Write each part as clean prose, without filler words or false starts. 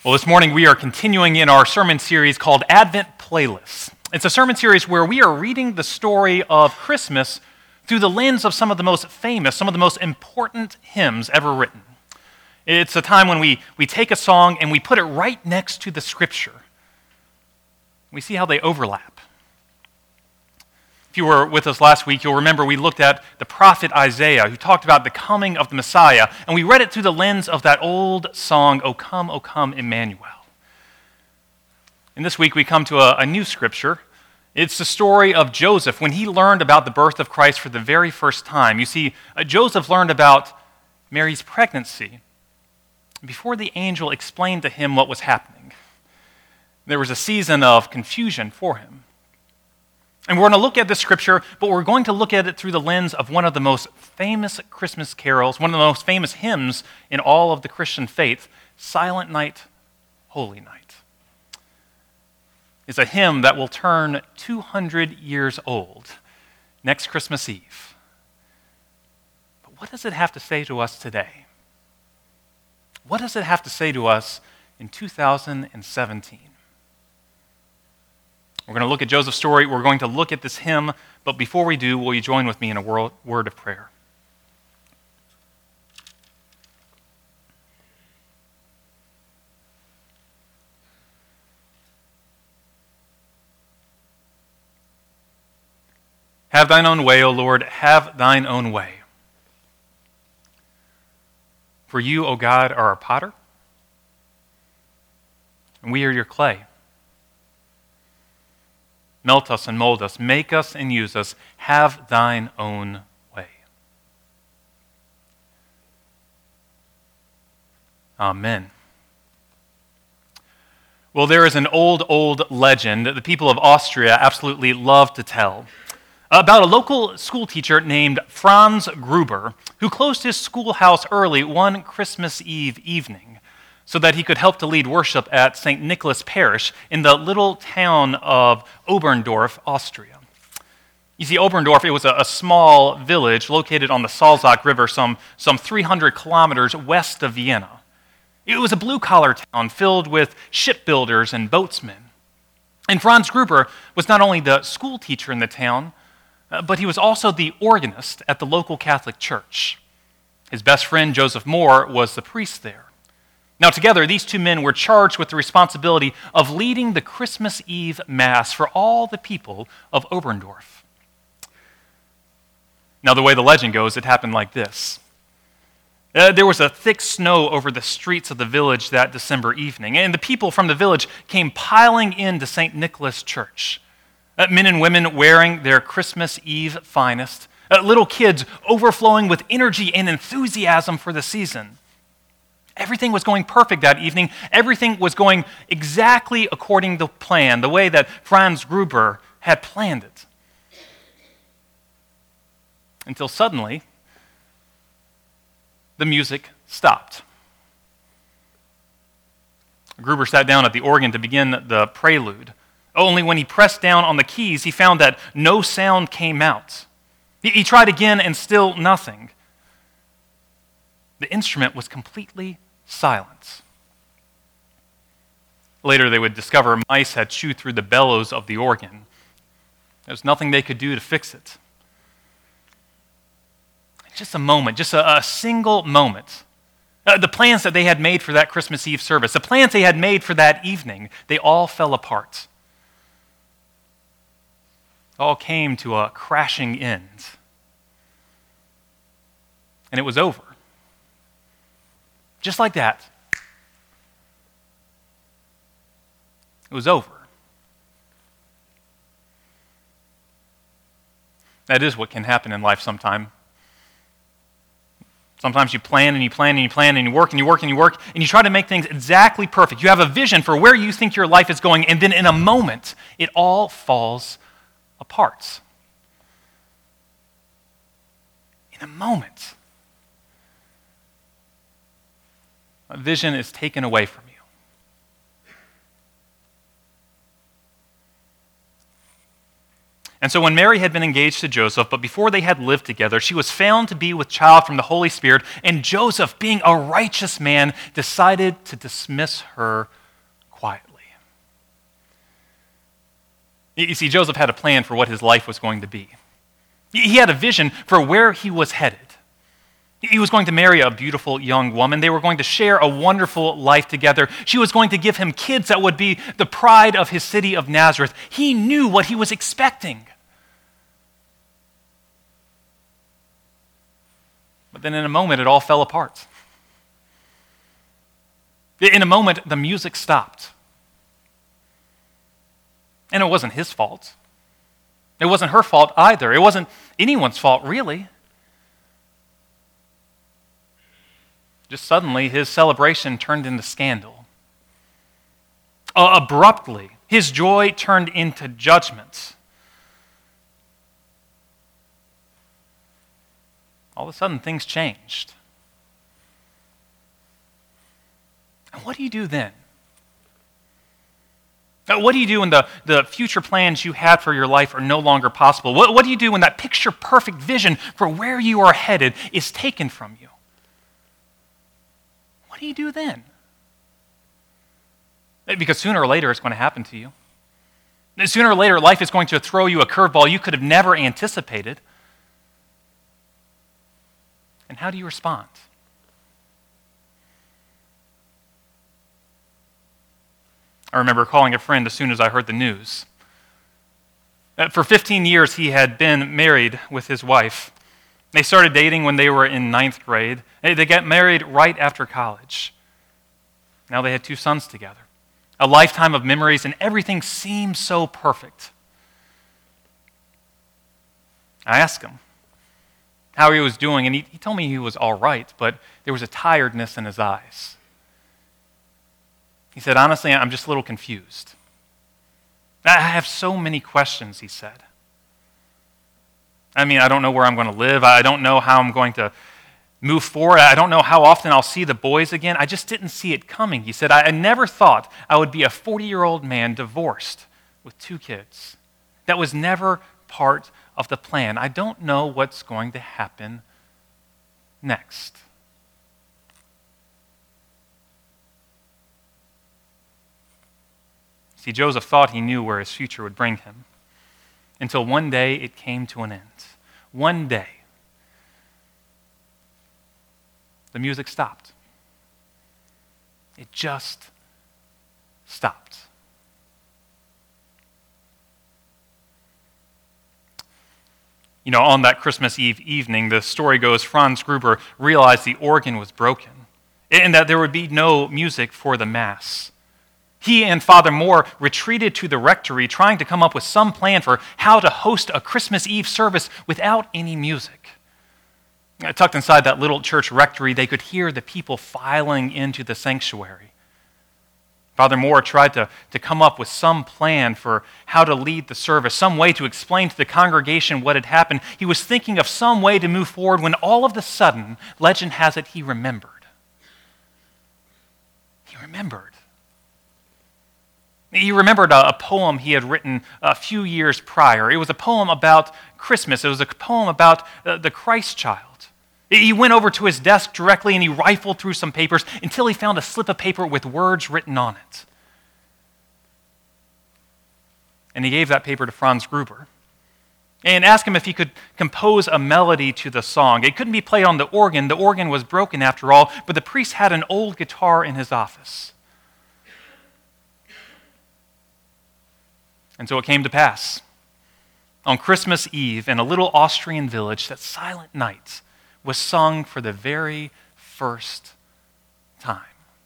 Well, this morning we are continuing in our sermon series called Advent Playlists. It's a sermon series where we are reading the story of Christmas through the lens of some of the most famous, some of the most important hymns ever written. It's a time when we take a song and we put it right next to the scripture. We see how they overlap. If you were with us last week, you'll remember we looked at the prophet Isaiah, who talked about the coming of the Messiah, and we read it through the lens of that old song, O come, Emmanuel. And this week we come to a new scripture. It's the story of Joseph when he learned about the birth of Christ for the very first time. You see, Joseph learned about Mary's pregnancy before the angel explained to him what was happening. There was a season of confusion for him. And we're going to look at this scripture, but we're going to look at it through the lens of one of the most famous Christmas carols, one of the most famous hymns in all of the Christian faith, Silent Night, Holy Night. It's a hymn that will turn 200 years old next Christmas Eve. But what does it have to say to us today? What does it have to say to us in 2017? We're going to look at Joseph's story. We're going to look at this hymn. But before we do, will you join with me in a word of prayer? Have thine own way, O Lord, have thine own way. For you, O God, are a potter, and we are your clay. Melt us and mold us, make us and use us. Have thine own way. Amen. Well, there is an old legend that the people of Austria absolutely love to tell about a local school teacher named Franz Gruber who closed his schoolhouse early one Christmas Eve evening so that he could help to lead worship at St. Nicholas Parish in the little town of Oberndorf, Austria. You see, Oberndorf, it was a small village located on the Salzach River, some 300 kilometers west of Vienna. It was a blue-collar town filled with shipbuilders and boatsmen. And Franz Gruber was not only the school teacher in the town, but he was also the organist at the local Catholic church. His best friend, Joseph Mohr, was the priest there. Now, together, these two men were charged with the responsibility of leading the Christmas Eve Mass for all the people of Oberndorf. Now, the way the legend goes, it happened like this. There was a thick snow over the streets of the village that December evening, and the people from the village came piling into St. Nicholas Church. Men and women wearing their Christmas Eve finest, little kids overflowing with energy and enthusiasm for the season. Everything was going perfect that evening. Everything was going exactly according to plan, the way that Franz Gruber had planned it. Until suddenly, the music stopped. Gruber sat down at the organ to begin the prelude. Only when he pressed down on the keys, he found that no sound came out. He tried again and still nothing. The instrument was completely silent. Later, they would discover mice had chewed through the bellows of the organ. There was nothing they could do to fix it. Just a moment, just a single moment. The plans that they had made for that Christmas Eve service, the plans they had made for that evening, they all fell apart. All came to a crashing end. And it was over. Just like that. It was over. That is what can happen in life sometime. Sometimes you plan and you plan and you plan and you work and you work and you work and you try to make things exactly perfect. You have a vision for where you think your life is going, and then in a moment, it all falls apart. In a moment. A vision is taken away from you. And so when Mary had been engaged to Joseph, but before they had lived together, she was found to be with child from the Holy Spirit, and Joseph, being a righteous man, decided to dismiss her quietly. You see, Joseph had a plan for what his life was going to be. He had a vision for where he was headed. He was going to marry a beautiful young woman. They were going to share a wonderful life together. She was going to give him kids that would be the pride of his city of Nazareth. He knew what he was expecting. But then in a moment, it all fell apart. In a moment, the music stopped. And it wasn't his fault. It wasn't her fault either. It wasn't anyone's fault, really. Just suddenly, his celebration turned into scandal. Abruptly, his joy turned into judgment. All of a sudden, things changed. And what do you do then? What do you do when the future plans you had for your life are no longer possible? What do you do when that picture-perfect vision for where you are headed is taken from you? What do you do then? Because sooner or later it's going to happen to you. Sooner or later life is going to throw you a curveball you could have never anticipated. And how do you respond? I remember calling a friend as soon as I heard the news. For 15 years, he had been married with his wife. They started dating when they were in 9th grade. They got married right after college. Now they had 2 sons together. A lifetime of memories, and everything seemed so perfect. I asked him how he was doing, and he told me he was all right, but there was a tiredness in his eyes. He said, honestly, I'm just a little confused. I have so many questions, he said. I mean, I don't know where I'm going to live. I don't know how I'm going to move forward. I don't know how often I'll see the boys again. I just didn't see it coming. He said, I never thought I would be a 40-year-old man divorced with 2 kids. That was never part of the plan. I don't know what's going to happen next. See, Joseph thought he knew where his future would bring him, until one day it came to an end. One day, the music stopped. It just stopped. You know, on that Christmas Eve evening, the story goes, Franz Gruber realized the organ was broken and that there would be no music for the Mass. He and Father Moore retreated to the rectory, trying to come up with some plan for how to host a Christmas Eve service without any music. Tucked inside that little church rectory, they could hear the people filing into the sanctuary. Father Moore tried to come up with some plan for how to lead the service, some way to explain to the congregation what had happened. He was thinking of some way to move forward when all of a sudden, legend has it, he remembered. He remembered. He remembered a poem he had written a few years prior. It was a poem about Christmas. It was a poem about the Christ child. He went over to his desk directly and he rifled through some papers until he found a slip of paper with words written on it. And he gave that paper to Franz Gruber and asked him if he could compose a melody to the song. It couldn't be played on the organ. The organ was broken after all, but the priest had an old guitar in his office. And so it came to pass. On Christmas Eve, in a little Austrian village, that Silent Night was sung for the very first time.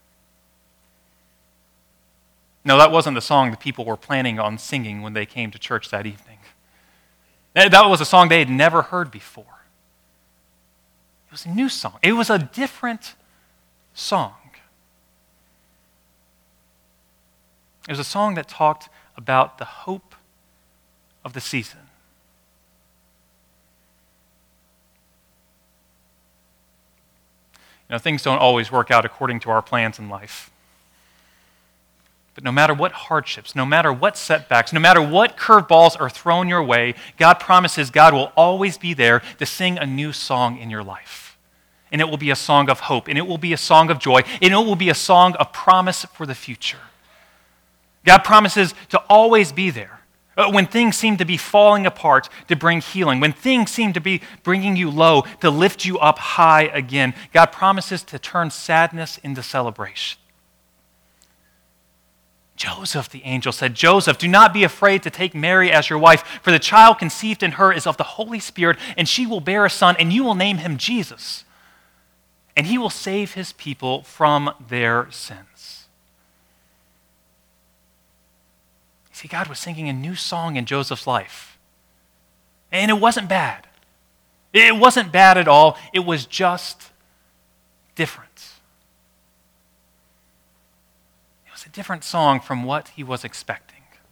No, that wasn't the song the people were planning on singing when they came to church that evening. That was a song they had never heard before. It was a new song. It was a different song. It was a song that talked about the hope of the season. You know, things don't always work out according to our plans in life. But no matter what hardships, no matter what setbacks, no matter what curveballs are thrown your way, God promises God will always be there to sing a new song in your life. And it will be a song of hope, and it will be a song of joy, and it will be a song of promise for the future. God promises to always be there. When things seem to be falling apart, to bring healing. When things seem to be bringing you low, to lift you up high again. God promises to turn sadness into celebration. Joseph, the angel, said, Joseph, do not be afraid to take Mary as your wife, for the child conceived in her is of the Holy Spirit, and she will bear a son, and you will name him Jesus. And he will save his people from their sins. See, God was singing a new song in Joseph's life. And it wasn't bad. It wasn't bad at all. It was just different. It was a different song from what he was expecting.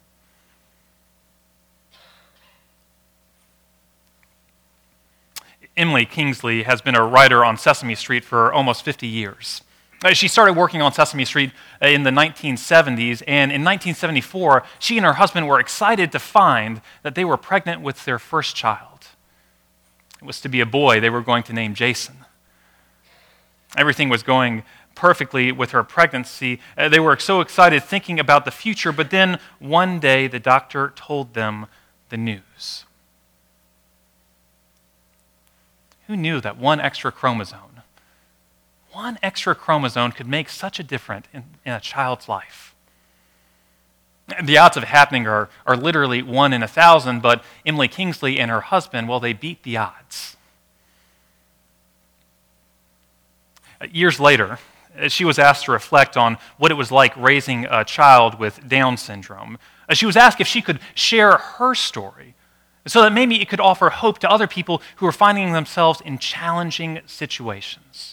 Emily Kingsley has been a writer on Sesame Street for almost 50 years. She started working on Sesame Street in the 1970s, and in 1974, she and her husband were excited to find that they were pregnant with their first child. It was to be a boy they were going to name Jason. Everything was going perfectly with her pregnancy. They were so excited thinking about the future, but then one day the doctor told them the news. Who knew that one extra chromosome could make such a difference in a child's life? The odds of it happening are literally 1 in 1,000, but Emily Kingsley and her husband, well, they beat the odds. Years later, she was asked to reflect on what it was like raising a child with Down syndrome. She was asked if she could share her story so that maybe it could offer hope to other people who are finding themselves in challenging situations.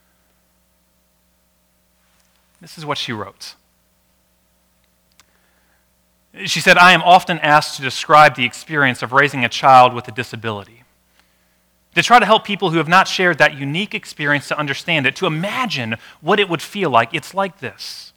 This is what she wrote. She said, I am often asked to describe the experience of raising a child with a disability, to try to help people who have not shared that unique experience to understand it, to imagine what it would feel like. It's like this.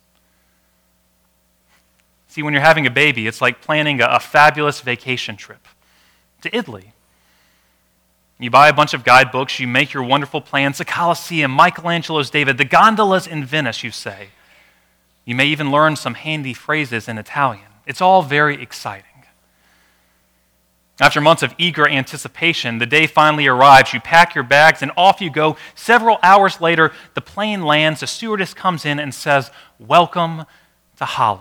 See, when you're having a baby, it's like planning a fabulous vacation trip to Italy. You buy a bunch of guidebooks, you make your wonderful plans, the Colosseum, Michelangelo's David, the gondolas in Venice, you say. You may even learn some handy phrases in Italian. It's all very exciting. After months of eager anticipation, the day finally arrives, you pack your bags, and off you go. Several hours later, the plane lands, the stewardess comes in and says, welcome to Holland.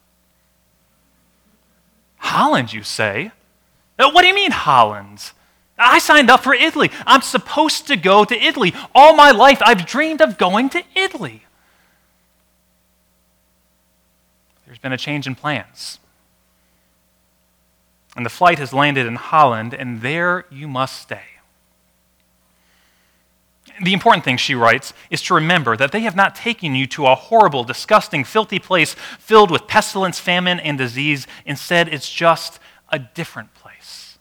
Holland, you say? What do you mean, Holland? I signed up for Italy. I'm supposed to go to Italy. All my life, I've dreamed of going to Italy. There's been a change in plans. And the flight has landed in Holland, and there you must stay. The important thing, she writes, is to remember that they have not taken you to a horrible, disgusting, filthy place filled with pestilence, famine, and disease. Instead, it's just a different place.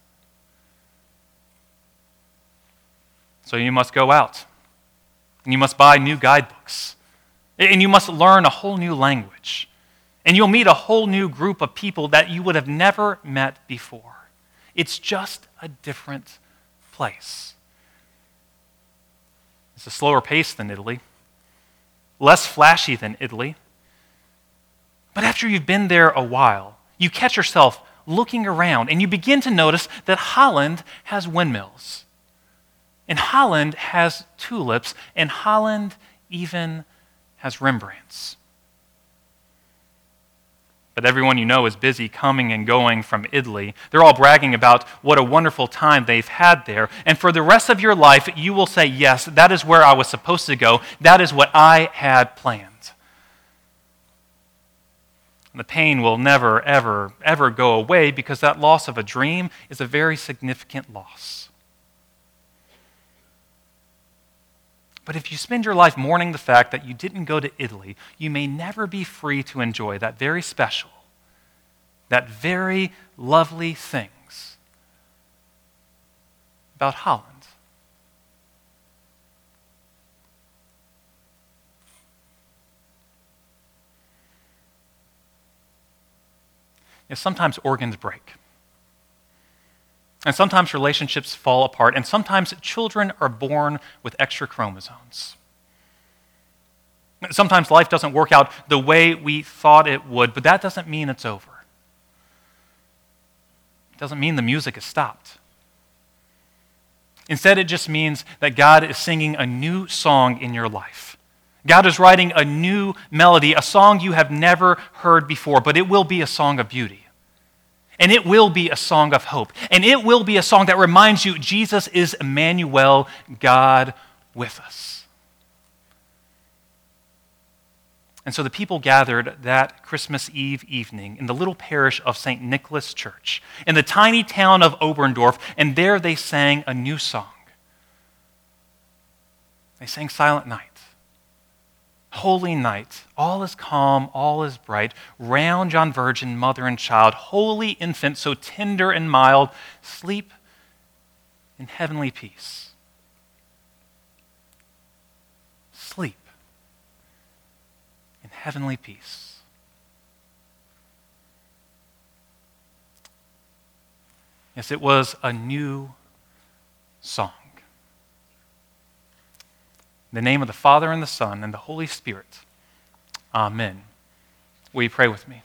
So you must go out, and you must buy new guidebooks, and you must learn a whole new language, and you'll meet a whole new group of people that you would have never met before. It's just a different place. It's a slower pace than Italy, less flashy than Italy. But after you've been there a while, you catch yourself looking around, and you begin to notice that Holland has windmills. And Holland has tulips, and Holland even has Rembrandts. But everyone you know is busy coming and going from Italy. They're all bragging about what a wonderful time they've had there. And for the rest of your life, you will say, yes, that is where I was supposed to go. That is what I had planned. And the pain will never, ever, ever go away because that loss of a dream is a very significant loss. But if you spend your life mourning the fact that you didn't go to Italy, you may never be free to enjoy that very special, that very lovely things about Holland. is sometimes organs break. And sometimes relationships fall apart, and sometimes children are born with extra chromosomes. Sometimes life doesn't work out the way we thought it would, but that doesn't mean it's over. It doesn't mean the music has stopped. Instead, it just means that God is singing a new song in your life. God is writing a new melody, a song you have never heard before, but it will be a song of beauty. And it will be a song of hope. And it will be a song that reminds you Jesus is Emmanuel, God with us. And so the people gathered that Christmas Eve evening in the little parish of St. Nicholas Church, in the tiny town of Oberndorf, and there they sang a new song. They sang Silent Night. Holy night, all is calm, all is bright, round yon virgin, mother and child, holy infant, so tender and mild, sleep in heavenly peace. Sleep in heavenly peace. Yes, it was a new song. In the name of the Father, and the Son, and the Holy Spirit. Amen. Will you pray with me?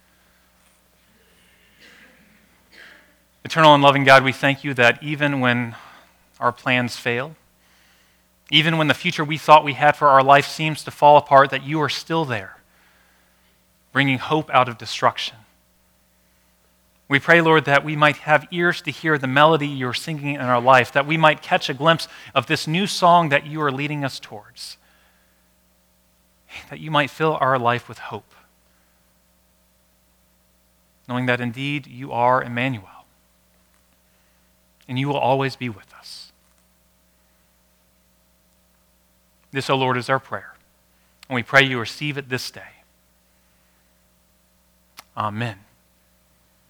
Eternal and loving God, we thank you that even when our plans fail, even when the future we thought we had for our life seems to fall apart, that you are still there, bringing hope out of destruction. We pray, Lord, that we might have ears to hear the melody you're singing in our life, that we might catch a glimpse of this new song that you are leading us towards, that you might fill our life with hope, knowing that indeed you are Emmanuel, and you will always be with us. This, O Lord, is our prayer, and we pray you receive it this day. Amen.